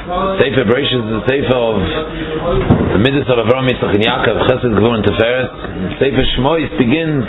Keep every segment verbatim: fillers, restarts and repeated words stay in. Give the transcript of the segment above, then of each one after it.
Sefer Bereshis is the Sefer of the Midas of Avraham, Yitzchak, and Yaakov, Chesed, Gvur, and Tiferet. Sefer Shmois begins,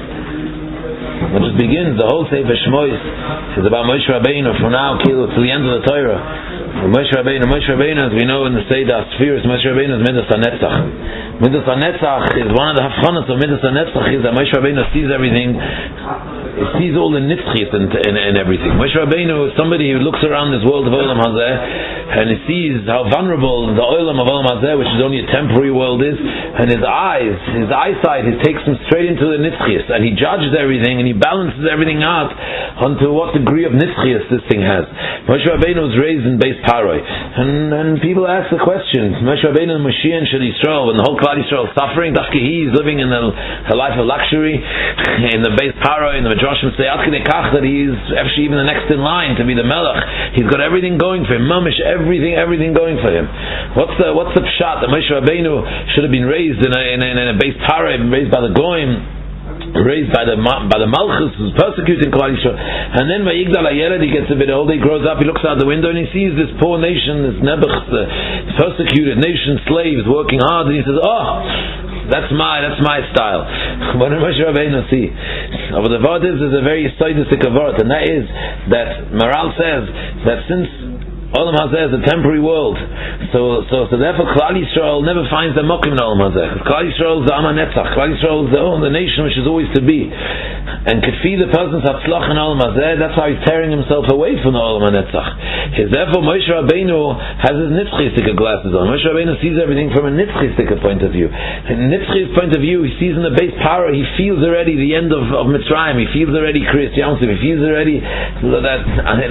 it just begins, the whole Sefer Shmois is about Moshe Rabbeinu from now till the end of the Torah. Moshe Rabbeinu, Moshe Rabbeinu, as we know in the Seder Spheres, Moshe Rabbeinu is Midas HaNetzach. Midas HaNetzach is one of the Hafchanas of Midas HaNetzach is that Moshe Rabbeinu sees everything. He sees all the nitzchis and, and, and everything. Moshe Rabbeinu is somebody who looks around this world of Olam Hazeh and he sees how vulnerable the Olam of Olam Hazeh, which is only a temporary world, is, and his eyes, his eyesight, he takes him straight into the nitzchis and he judges everything and he balances everything out onto what degree of nitzchis this thing has. Moshe Rabbeinu was raised in Beis Paroi, and, and people ask the question, Moshe Rabbeinu and Moshiach and Shel Yisrael, when the whole Klal Yisrael is suffering, Dafke he is living in a, a life of luxury in the Beis Paroi, in the Joshua say that he's actually even the next in line to be the Melech. He's got everything going for him, mamish, everything, everything going for him. What's the what's the pshat that Moshe Rabbeinu should have been raised in a in a, in a Beis Paroi, raised by the Goyim, raised by the by the Malchus, who's persecuting Klal Yisrael, and then by Yigdal HaYeled, he gets a bit older, he grows up, he looks out the window and he sees this poor nation, this Nebuch, the persecuted nation, slaves working hard, and he says, oh, that's my, that's my style. What did Moshe Rabbeinu see? But the word is, is a very sidistic word, and that is that Maral says that since Olam Hazeh is a temporary world, so so so therefore Klal Yisrael never finds their mokim in Olam Hazeh. Klal Yisrael is the Am HaNetzach. Klal Yisrael is the, oh, the nation which is always to be. And Kefi, the person's hatzlach in Olam Hazeh, that's how he's tearing himself away from the Olam HaNetzach. His, therefore Moshe Rabbeinu has his nitzchistika glasses on. Moshe Rabbeinu sees everything from a nitzchistika point of view. In Nitzchis point of view, he sees in the base power, he feels already the end of, of Mitzrayim, he feels already Kriyas Yamsuf, he feels already that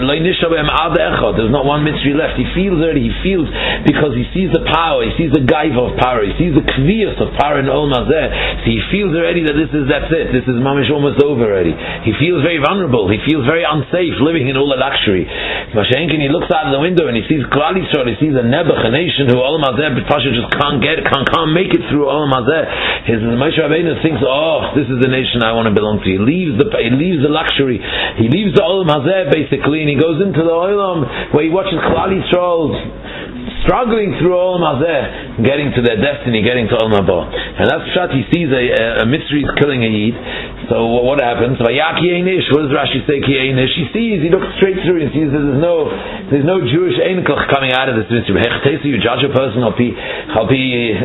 there's not one Mitzri left. He feels already, he feels because he sees the power, he sees the gaiva of power, he sees the kviyas of power in Olam Hazeh. So he feels already that this is, that's it, this is mamish almost over already. He feels very vulnerable, he feels very unsafe living in all the luxury. Mashenkin, he looks out of the window and he sees Klal Yisrael, he sees a Nebuch, a nation who Olam Hazeh Pasha just can't get, can't, can't make it through Olam Hazeh. His Moshe Rabbeinu thinks, oh, this is the nation I want to belong to. He leaves the, he leaves the luxury, he leaves the Olam Hazeh basically, and he goes into the Olam where he watches Klal Yisrael struggling through Olam Hazeh, getting to their destiny, getting to Olam Haba. And that's shot. He sees a, a, a Mitzri is killing a Yid. So what happens? What does Rashi say? He sees, he looks straight through and sees that there's no, there's no Jewish Einkoch coming out of this Mitzri. You judge a person, I'll be, I'll be,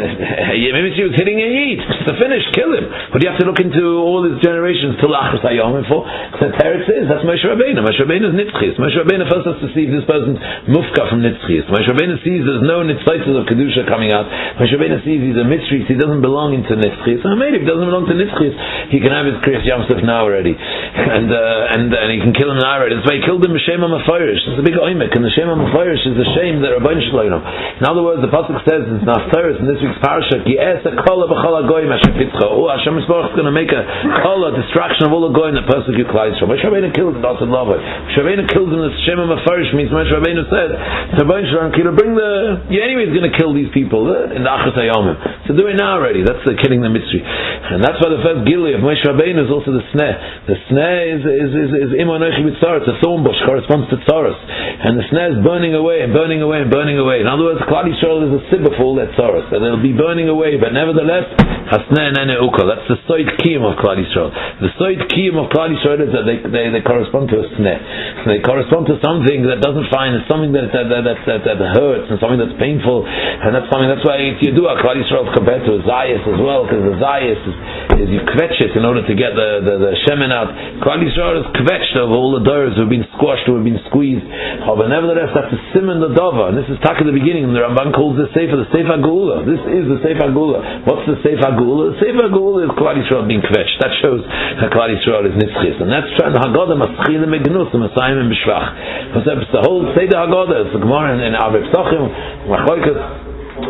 maybe he was hitting a Yid. It's the finish, kill him. But you have to look into all his generations till Achas Hayomim for. The Teretz is, that's Moshe Rabbeinu. Moshe Rabbeinu is Nitzchis. Moshe Rabbeinu first has to see if this person's mufka from Nitzchis. Moshe Rabbeinu sees there's no Nitzchis of Kedusha coming out. Moshe Rabbeinu sees he's a Mitzri, he doesn't belong into Nitzchis. So maybe if he doesn't belong to Nitzchis, he can have his Kriyas Yamsuf now already. And, uh, and, and he can kill him now already. That's why he killed him with Shem HaMefarish. It's a big oimek, and the Shem HaMefarish is the shame that Rabbeinu Shloim. In other words, the Pasuk says in Naftaris, in this week's parasha, Ki es ha-kola b'chol ha-goyim Hashem pitzcha. Oh, Hashem Yisborach is going to make a kola, destruction of all the goyim that persecute Klal Yisrael. Moshe Rabbeinu killed him, that's a love. Moshe Rabbeinu killed him, the Shem HaMefarish means Moshe Rabbeinu said, Rabbeinu Shloim, bring the, you anyway is going to kill these people in the Achas Hayomim. So do it now already. That's the killing the Mitzri. And that's why the first Gili of Moshe Rabbeinu is also the sneh. The sneh is is is, is Imonochi B'tzaros. The thorn bush corresponds to Tzaros, and the sneh is burning away and burning away and burning away. In other words, Klal Yisrael is a sibba for all that Tzaros, and it'll be burning away. But nevertheless, Hasneh Nene Uka. That's the Soid Kiyum of Klal Yisrael. The Soid Kiyum of Klal Yisrael is that they, they, they correspond to a sneh. They correspond to something that doesn't find, it's something that that, that, that, that that hurts and something that's painful, and that's something. That's why it's Yedua. Klal Yisrael is compared to a Zayas as well, because the Zayas is, is you kvetch it in order to get the the, the shemen out. Klal Yisrael is kvetched of all the doors who have been squashed, who have been squeezed. Oh, but nevertheless, that's the simon the dova, and this is tak at the beginning. The Ramban calls this sefer the sefer Geula. This is the sefer Geula. What's the sefer Geula? The sefer Geula is Klal Yisrael being kvetched. That shows that Klal Yisrael is nitzchis, and that's the Haggadah Maschil Megnus the Masayim and Bishvach. Because the whole Seder Haggadah is the Gemara in Avei Pesachim Machlokes.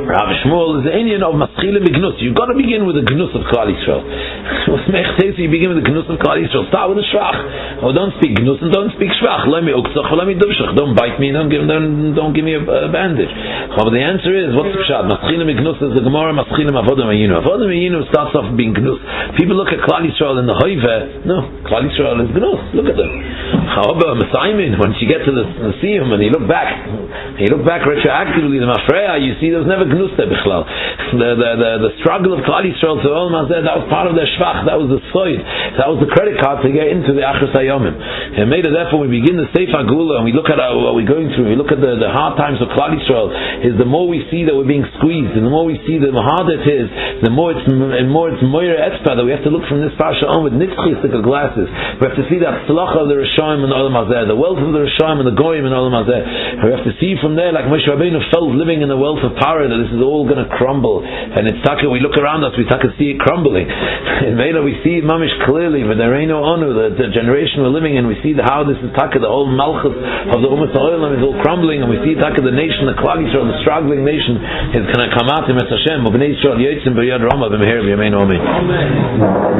Rav Shmuel is the Indian of Maschile Begnus. You've got to begin with the Gnus of Klal Yisrael. You begin with the Gnus of Klal Yisrael. Start with the Shvach. Oh, don't speak Gnus and don't speak Shvach. Let me uksach, let me duvshach. Don't bite me. Don't give, don't, don't give me a, a bandage. But the answer is, what's the pshat? Maschile Begnus is the Gemara. Maschile Avodim Ayinu. Avodim Ayinu starts off being Gnus. People look at Klal Yisrael in the Hoive. No, Klal Yisrael is Gnus. Look at them. However, Messiah, once you get to the, the see him and you look back, you look back retroactively, the Mafreya, you see there was never Gnus there, Bichlal. The, the, the, the struggle of Klal Yisrael to Olam Hazeh, that was part of their Shvach, that was the Soid, that was the credit card to get into the Achros Hayomim. And made it, therefore, we begin the Sefer Gula and we look at our, what we're going through, we look at the, the hard times of Klal Yisrael, is the more we see that we're being squeezed, and the more we see the harder it is, the more it's and more it's Moira Etzpa, that we have to look from this Parsha on with nitzchistic glasses. We have to see that Tzlacha of the Rishonim and the Olam Hazeh, the wealth of the Rishonim and the Goyim and Olam Hazeh. We have to see from there, like Moshe Rabbeinu felt living in the wealth of power, that this is all going to crumble. And it's taka, we look around us, we taka see it crumbling. In Mela we see Mamish clearly, but there ain't no Onu, the, the generation we're living in, we see the, how this is taka, the whole Malchus of the Ummah Olam is all crumbling, and we see taka, the nation, the Klal Yisrael, the struggling nation, is going to come out in Mes Hashem, B'nei Yisrael Yotzim B'yad Rama B'meher B'yamein Amen.